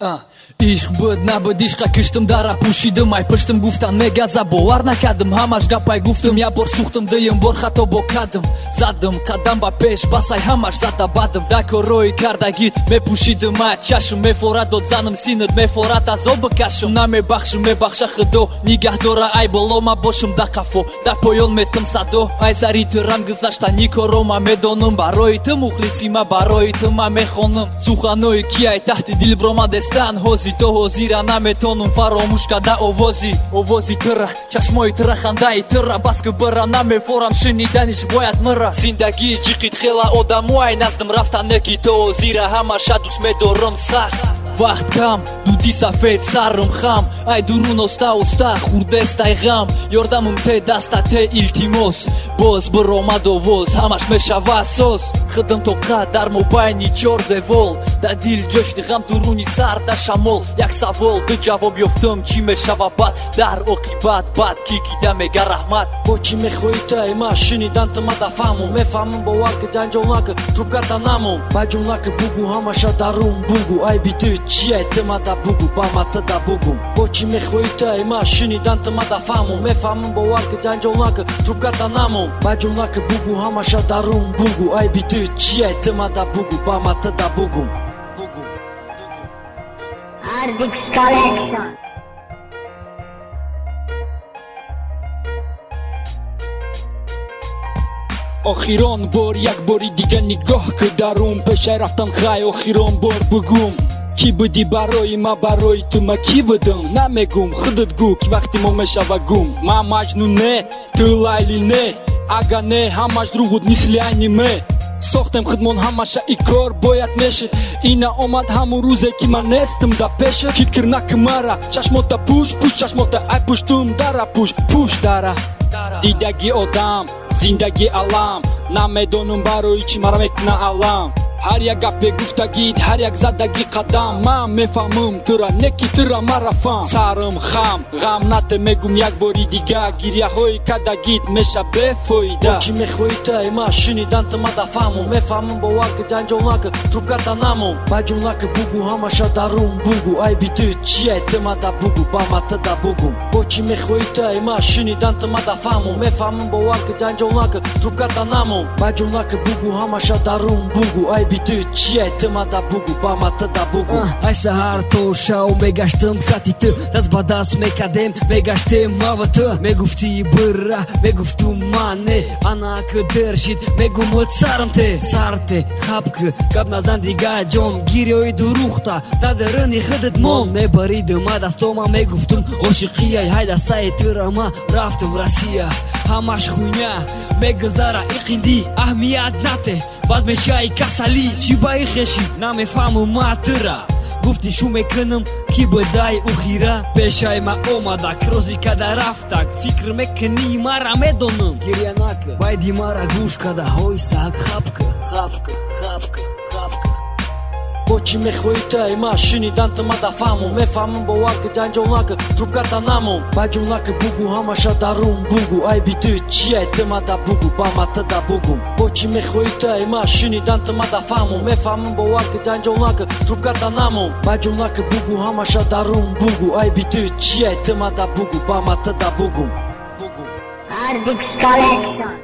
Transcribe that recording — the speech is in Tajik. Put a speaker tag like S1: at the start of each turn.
S1: عشق بود نبود عشقا کشتم داره پوشیدم ای پشتم گفتن میگذا باور نکردم همش گپای گفتم یا بار سوختم دیم بار خطا با کردم زدم قدم با پیش بس ای همش زده بدم دکو روی کردگیت میپوشیدم ای چشم میفورد داد زنم سینت میفورد از آب بکشم نمیبخشم میبخشه خدا نگه داره ای بالا ما باشم در قفو در پایان میتم صدا ای سری ترم گذشته نیکارو ما میدانم برای تو مخلصی ما برای تو ما میخوانم سخنای کیای تحت دل برام دستن هوزی تو هوزی را نمیتونم فراموش کرده اوازی تره چشمای تره خنده تره بس که برا نمیفورم شنیدنش باید مره زندگی جیقید خیلی آدمای نزدم رفتن نکی تو زیرا همش دوست میدارم سخت وقت کم دودی سفید سرم خم ای درون استا خورده استای غم یاردمم ته دسته ته التیماس باز برآمد آواز همش میشود ساز خدم تو قد در مبینی چار دیوال در دل جشن غم درونی سر در شمال یک سوال دو جواب یافتم چی میشود بد در عاقبت بد کی کیده میگه رحمت با چی میخوایی تو ما شنیدن تو ما دفهمم میفهمم با وقت جنجالناک трубката намом баҷонаки бугу ҳамаша дарун бугу ай биту чие тима да бугу ба мата да бугум бо чӣ мехоҳӣ ту ай ма шунидан тима да фаҳмум мефаҳмам боварки ҷанҷонаки трубката намом баҷонаки бугу ҳамаша дарун бугу ай биту чие тима да бугу ба мата да бугум
S2: Ardix Collection.
S3: آخران بار یک باری دیگه نگاه که درون پیشه رفتن خواهی آخران بار بگم کی بودی برای ما برای تو ما کی بودم نمیگم خودت گو که وقتی ما میشوه گم ما مجنون نه تو لیلی نه اگه نه همش دروغ مثل انیمه ساختم خودمان همشه ای کار باید میشه اینا آمد همون روزه که من نیستم در پیشه فکر نکن مرا چشماتا پوش چشماتا ای پشتم داره پوش داره دیدگی آدم زندگی علم نمیدونم برای چی مرا میکنه علم هر یک گپ گفتگیت هر یک زدگی قدم من میفهمم تو را نکی تو را مرفم سرم خم غم نته میگم یک باری دیگه گریه های کدگیت میشه بفایده
S1: چی میخوایی تو ای ما شنیدن تو ما دفهمم میفهمم با وقت جنجالناک трубката намом баҷонаки бугу ҳамаша дарун бугу ай биту чие тима да бугу ба мата да бугум бо чӣ мехоҳӣ ту ай ма шунидан ту ма дafҳамам мефаҳмам ба вақти ҷанҷонаки трубката намом баҷонаки бугу ҳамаша дарун бугу ай биту чие тима да бугу ба мата да бугум ай саҳар то шав мегаштам хати ту даст ба даст мекардем мегаштем мава ту мегуфтӣ бира мегуфтум ман не ана ки дершид мегумуд сарам те сарте хабки гап назан дига ҷон гирёи дурухта дар дарини худат мон мебаридум мадастома мегуфтум ошиқияй ҳай дастаи тура ма рафтум россия ҳамаш хуйня мегузара иқинди аҳмият нате баъд мешаи касалӣ чӣ ба ихеши намефаҳмум ма тура гуфти шу мекунам ки будай ухира пешаи ма омадак розӣ када рафтак фикр мекунӣ мара медонам гирья накун байди мара гӯш када ҳоистак хабка бо чӣ мехоҳӣ ту ай ма шунидан ту ма дафҳамам мефаҳмам ба вақти ҷанҷонаки трубката намом баҷонаки бугу ҳамаша дарун бугу ай биту чие тима да бугу ба мата да бугум бо чӣ мехоҳӣ ту ай ма шунидан ту ма дафҳамам мефаҳмам ба вақти ҷанҷонаки трубката намом баҷонаки бугу ҳамаша дарун бугу ай биту чие тима да бугу ба мата да бугум
S2: Ardix Collection.